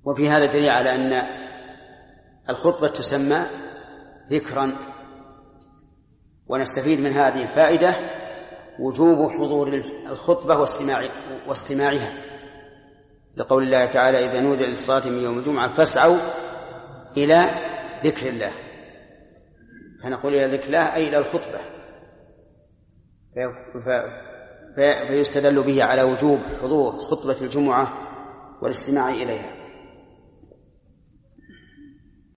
وفي هذا دليل على أن الخطبة تسمى ذكرا. ونستفيد من هذه الفائدة وجوب حضور الخطبة واستماعها، لقول الله تعالى: إذا نودي للصلاة من يوم الجمعة فاسعوا إلى ذكر الله. فنقول إلى ذكر الله أي إلى الخطبة، فيستدل به على وجوب حضور خطبة الجمعة والاستماع إليها.